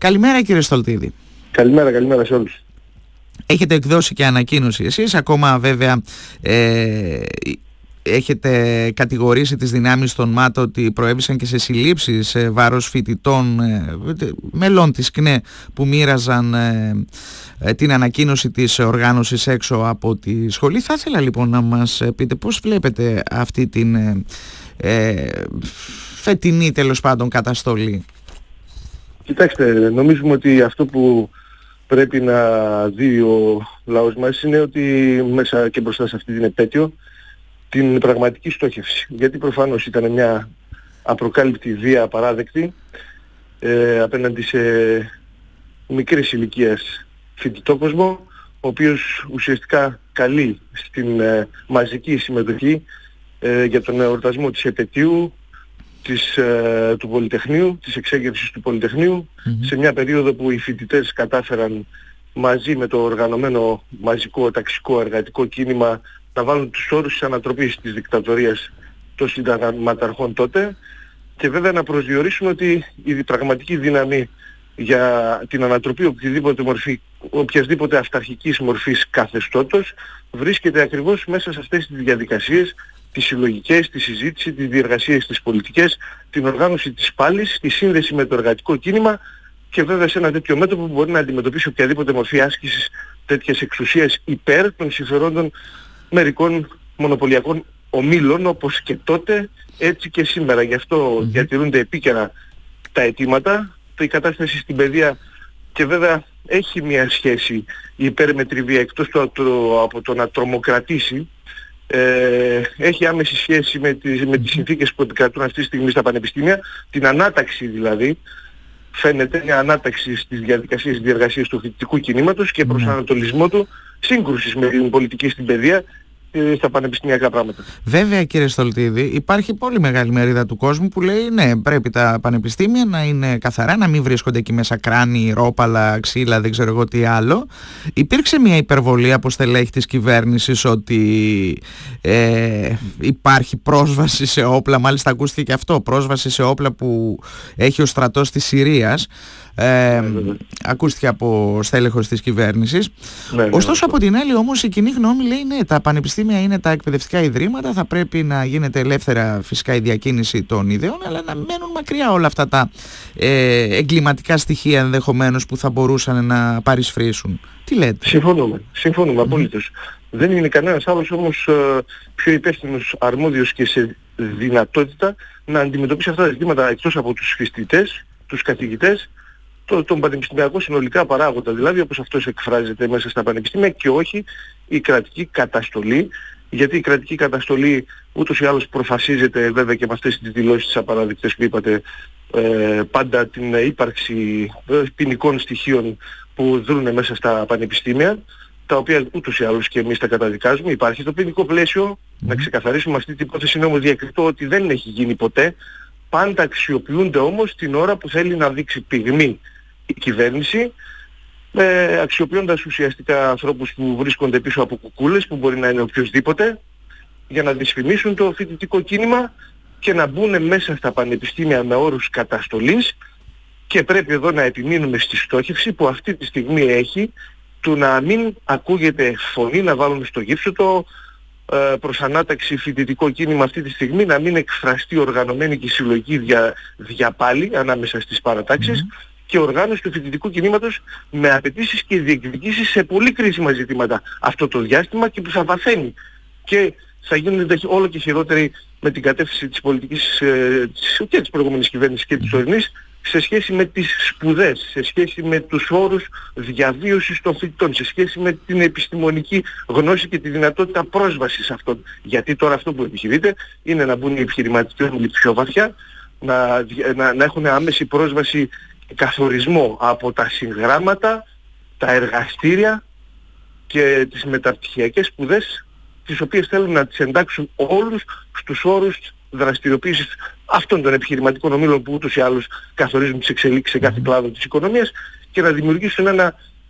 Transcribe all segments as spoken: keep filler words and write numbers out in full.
Καλημέρα κύριε Στολτίδη. Καλημέρα, καλημέρα σε όλους. Έχετε εκδώσει και ανακοίνωση εσείς, ακόμα βέβαια ε, έχετε κατηγορήσει τις δυνάμεις των ΜΑΤ ότι προέβησαν και σε συλλήψεις σε βάρος φοιτητών ε, μελών της ΚΝΕ που μοίραζαν ε, ε, την ανακοίνωση της οργάνωσης έξω από τη σχολή. Θα ήθελα λοιπόν να μας πείτε πώς βλέπετε αυτή την ε, ε, φετινή τέλος πάντων καταστολή. Κοιτάξτε, νομίζουμε ότι αυτό που πρέπει να δει ο λαός μας είναι ότι μέσα και μπροστά σε αυτή την επέτειο την πραγματική στόχευση. Γιατί προφανώς ήταν μια απροκάλυπτη βία απαράδεκτη ε, απέναντι σε μικρής ηλικίας φοιτητό κόσμο, ο οποίος ουσιαστικά καλεί στην ε, μαζική συμμετοχή ε, για τον εορτασμό της επετείου της, ε, του Πολυτεχνείου, της εξέγερσης του Πολυτεχνείου, mm-hmm. σε μια περίοδο που οι φοιτητές κατάφεραν μαζί με το οργανωμένο μαζικό ταξικό εργατικό κίνημα να βάλουν τους όρους της ανατροπής της δικτατορίας των συνταγματαρχών τότε, και βέβαια να προσδιορίσουν ότι η πραγματική δύναμη για την ανατροπή οποιασδήποτε, μορφή, οποιασδήποτε αυταρχικής μορφής καθεστώτος βρίσκεται ακριβώς μέσα σε αυτές τις διαδικασίες, τις συλλογικές, τη συζήτηση, τις διεργασίες, τις πολιτικές, την οργάνωση της πάλης, τη σύνδεση με το εργατικό κίνημα και βέβαια σε ένα τέτοιο μέτωπο που μπορεί να αντιμετωπίσει οποιαδήποτε μορφή άσκησης τέτοιας εξουσίας υπέρ των συμφερόντων μερικών μονοπωλιακών ομίλων, όπως και τότε έτσι και σήμερα. Γι' αυτό mm-hmm. διατηρούνται επίκαιρα τα αιτήματα. Η κατάσταση στην παιδεία και βέβαια έχει μια σχέση η υπέρμετρη βία, εκτός το, το, από το να τρομοκρατήσει, ε, έχει άμεση σχέση με τις, με τις συνθήκες που επικρατούν αυτή τη στιγμή στα πανεπιστήμια, την ανάταξη δηλαδή, φαίνεται μια ανάταξη στις διαδικασίες της διεργασίας του φοιτητικού κινήματος και προσανατολισμό του σύγκρουσης με την πολιτική στην παιδεία στα πανεπιστημιακά πράγματα. Βέβαια κύριε Στολτίδη, υπάρχει πολύ μεγάλη μερίδα του κόσμου που λέει ναι, πρέπει τα πανεπιστήμια να είναι καθαρά, να μην βρίσκονται εκεί μέσα κράνη, ρόπαλα, ξύλα, δεν ξέρω εγώ τι άλλο. Υπήρξε μια υπερβολή από στελέχη της κυβέρνησης ότι ε, υπάρχει πρόσβαση σε όπλα, μάλιστα ακούστηκε και αυτό, πρόσβαση σε όπλα που έχει ο στρατός της Συρίας. Ε, ναι, ακούστηκε από στέλεχος της κυβέρνησης. Ναι, Ωστόσο ναι, από την άλλη όμως η κοινή γνώμη λέει ναι, τα πανεπιστήμια είναι τα εκπαιδευτικά ιδρύματα, θα πρέπει να γίνεται ελεύθερα φυσικά η διακίνηση των ιδεών, αλλά να μένουν μακριά όλα αυτά τα ε, εγκληματικά στοιχεία ενδεχομένως που θα μπορούσαν να παρισφρήσουν. Τι λέτε? Συμφωνούμε, συμφωνούμε mm. απολύτως. Δεν είναι κανένας άλλος όμως ε, πιο υπεύθυνος, αρμόδιος και σε δυνατότητα να αντιμετωπίσει αυτά τα ζητήματα εκτός από τους φοιτητές, τους καθηγητές, το, τον πανεπιστημιακό συνολικά παράγοντα, δηλαδή όπως αυτός εκφράζεται μέσα στα πανεπιστήμια, και όχι η κρατική καταστολή, γιατί η κρατική καταστολή ούτως ή άλλως προφασίζεται βέβαια και με αυτές τις δηλώσεις τις απαραδεκτές που είπατε, ε, πάντα την ύπαρξη ποινικών στοιχείων που δρούν μέσα στα πανεπιστήμια, τα οποία ούτως ή άλλως και εμείς τα καταδικάζουμε. Υπάρχει το ποινικό πλαίσιο, mm. να ξεκαθαρίσουμε αυτή την υπόθεση, είναι όμως διακριτό ότι δεν έχει γίνει ποτέ. Πάντα αξιοποιούνται όμως την ώρα που θέλει να δείξει πυγμή η κυβέρνηση, ε, αξιοποιώντας ουσιαστικά ανθρώπους που βρίσκονται πίσω από κουκούλες, που μπορεί να είναι οποιοσδήποτε, για να δυσφημίσουν το φοιτητικό κίνημα και να μπουν μέσα στα πανεπιστήμια με όρους καταστολής. Και πρέπει εδώ να επιμείνουμε στη στόχευση που αυτή τη στιγμή έχει, του να μην ακούγεται φωνή, να βάλουμε στο γύψωτο ε, προς ανάταξη φοιτητικό κίνημα αυτή τη στιγμή, να μην εκφραστεί οργανωμένη και συλλογική δια, διαπάλη ανάμεσα στις παρατάξεις mm-hmm. και οργάνωση του φοιτητικού κινήματος με απαιτήσεις και διεκδικήσεις σε πολύ κρίσιμα ζητήματα αυτό το διάστημα, και που θα βαθαίνει και θα γίνονται όλο και χειρότεροι με την κατεύθυνση της πολιτικής ε, της, και της προηγούμενης κυβέρνησης και της τωρινής, σε σχέση με τις σπουδές, σε σχέση με τους όρους διαβίωσης των φοιτητών, σε σχέση με την επιστημονική γνώση και τη δυνατότητα πρόσβασης σε αυτόν. Γιατί τώρα αυτό που επιχειρείται είναι να μπουν οι επιχειρηματικοί όμιλοι πιο βαθιά, να, να, να έχουν άμεση πρόσβαση και καθορισμό από τα συγγράμματα, τα εργαστήρια και τις μεταπτυχιακές σπουδές, τις οποίες θέλουν να τις εντάξουν όλους στους όρους δραστηριοποίησης αυτών των επιχειρηματικών ομίλων που ούτως ή άλλως καθορίζουν τις εξελίξεις σε κάθε κλάδο της οικονομίας, και να δημιουργήσουν ένα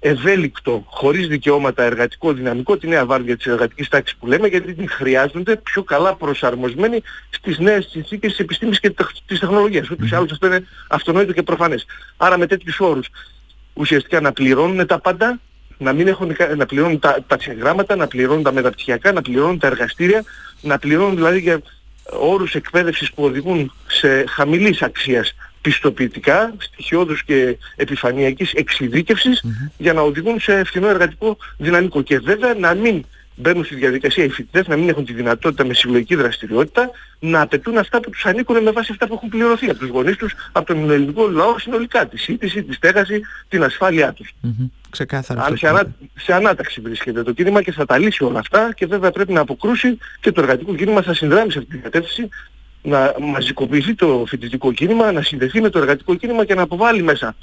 ευέλικτο, χωρίς δικαιώματα εργατικό δυναμικό, τη νέα βάρδια της εργατικής τάξης που λέμε, γιατί την χρειάζονται πιο καλά προσαρμοσμένοι στις νέες συνθήκες της επιστήμης και της τεχνολογίας. Ούτως ή άλλως αυτό είναι αυτονόητο και προφανές. Άρα με τέτοιους όρους ουσιαστικά να πληρώνουν τα πάντα, να, μην έχουν, να πληρώνουν τα, τα ξεγράμματα, να πληρώνουν τα μεταπτυχιακά, να πληρώνουν τα εργαστήρια, να πληρώνουν δηλαδή για όρους εκπαίδευσης που οδηγούν σε χαμηλής αξίας πιστοποιητικά, στοιχειώδους και επιφανειακής εξειδίκευσης, mm-hmm. για να οδηγούν σε φθηνό εργατικό δυναμικό. Και βέβαια να μην μπαίνουν στη διαδικασία οι φοιτητές, να μην έχουν τη δυνατότητα με συλλογική δραστηριότητα να απαιτούν αυτά που τους ανήκουν με βάση αυτά που έχουν πληρωθεί από τους γονείς τους, από τον ελληνικό λαό συνολικά, τη σύντηση, τη στέγαση, την ασφάλειά τους. Mm-hmm. Ξεκάθαρα. Αν σε, ανά, σε ανάταξη βρίσκεται το κίνημα και θα τα λύσει όλα αυτά και βέβαια πρέπει να αποκρούσει και το εργατικό κίνημα θα συνδράμει σε αυτή την κατεύθυνση, να μαζικοποιηθεί το φοιτητικό κίνημα, να συνδεθεί με το εργατικό κίνημα και να αποβάλει μέσα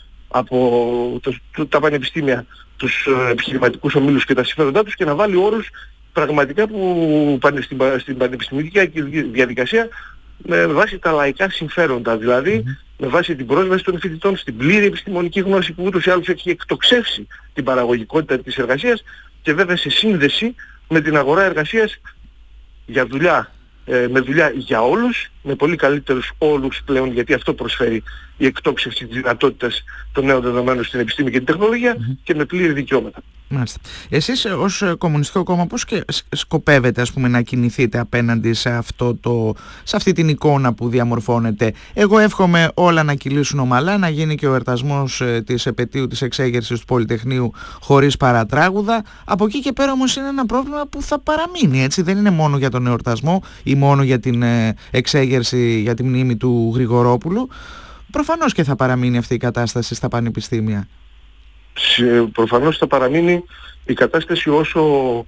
από το, το, τα πανεπιστήμια τους ε, επιχειρηματικούς ομίλους και τα συμφέροντά τους και να βάλει όρους πραγματικά που πάνε στην, στην πανεπιστημιακή διαδικασία με βάση τα λαϊκά συμφέροντα, δηλαδή mm-hmm. με βάση την πρόσβαση των φοιτητών στην πλήρη επιστημονική γνώση που ούτως ή άλλως έχει εκτοξεύσει την παραγωγικότητα της εργασίας και βέβαια σε σύνδεση με την αγορά εργασίας για δουλειά, ε, με δουλειά για όλους, με πολύ καλύτερους όρους πλέον, γιατί αυτό προσφέρει η εκτόξευση της δυνατότητας των νέων δεδομένων στην επιστήμη και την τεχνολογία mm-hmm. και με πλήρη δικαιώματα. Μάλιστα. Εσείς ως Κομμουνιστικό Κόμμα πώς και σκοπεύετε ας πούμε να κινηθείτε απέναντι σε, αυτό το, σε αυτή την εικόνα που διαμορφώνεται? Εγώ εύχομαι όλα να κυλήσουν ομαλά, να γίνει και ο εορτασμός της επετείου της εξέγερσης του Πολυτεχνείου χωρίς παρατράγουδα. Από εκεί και πέρα όμως είναι ένα πρόβλημα που θα παραμείνει, έτσι, δεν είναι μόνο για τον εορτασμό ή μόνο για την εξέγερση, για τη μνήμη του Γρηγορόπουλου. Προφανώς και θα παραμείνει αυτή η κατάσταση στα πανεπιστήμια. Προφανώς θα παραμείνει η κατάσταση όσο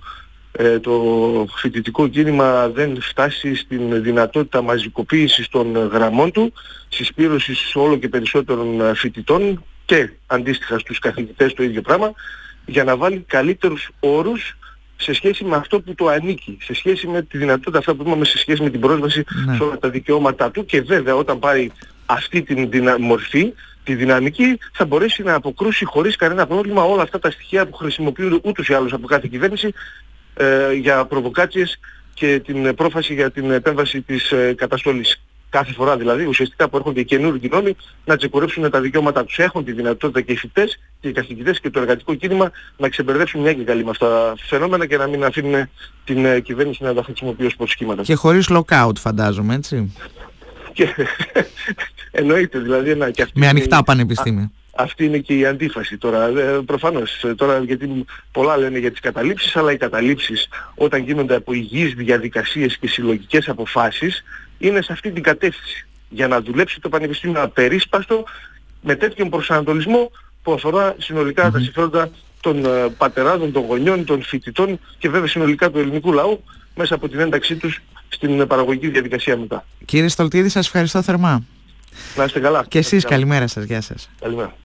ε, το φοιτητικό κίνημα δεν φτάσει στην δυνατότητα μαζικοποίησης των γραμμών του, συσπήρωσης όλο και περισσότερων φοιτητών και αντίστοιχα στους καθηγητές το ίδιο πράγμα, για να βάλει καλύτερους όρους σε σχέση με αυτό που το ανήκει, σε σχέση με τη δυνατότητα αυτά που είπαμε, σε σχέση με την πρόσβαση ναι. σε όλα τα δικαιώματά του και βέβαια όταν πάρει αυτή την δυνα... μορφή, τη δυναμική, θα μπορέσει να αποκρούσει χωρίς κανένα πρόβλημα όλα αυτά τα στοιχεία που χρησιμοποιούνται ούτως ή άλλως από κάθε κυβέρνηση ε, για προβοκάτσιες και την πρόφαση για την επέμβαση της ε, καταστολής. Κάθε φορά δηλαδή ουσιαστικά που έρχονται οι καινούργιοι νόμοι να τσεκορεύσουν τα δικαιώματά τους. Έχουν τη δυνατότητα και οι φοιτητές και οι καθηγητές και το εργατικό κίνημα να ξεμπερδέψουν μια και καλή με αυτά τα φαινόμενα και να μην αφήνουν την ε, κυβέρνηση να τα χρησιμοποιεί ως προσχήματα. Και χωρίς lockout φαντάζομαι, έτσι. Και εννοείται δηλαδή ένα, και αυτή με ανοιχτά είναι, πανεπιστήμια. Α, αυτή είναι και η αντίφαση τώρα, ε, προφανώς τώρα, γιατί πολλά λένε για τις καταλήψεις, αλλά οι καταλήψεις όταν γίνονται από υγιείς διαδικασίες και συλλογικές αποφάσεις είναι σε αυτή την κατεύθυνση, για να δουλέψει το πανεπιστήμιο απερίσπαστο με τέτοιον προσανατολισμό που αφορά συνολικά mm-hmm. τα συμφέροντα των uh, πατεράδων, των γονιών, των φοιτητών και βέβαια συνολικά του ελληνικού λαού μέσα από την ένταξή τους στην παραγωγική διαδικασία μετά. Κύριε Στολτίδη, σας ευχαριστώ θερμά. Να είστε καλά. Και εσείς καλημέρα σας, γεια σας. Καλημέρα.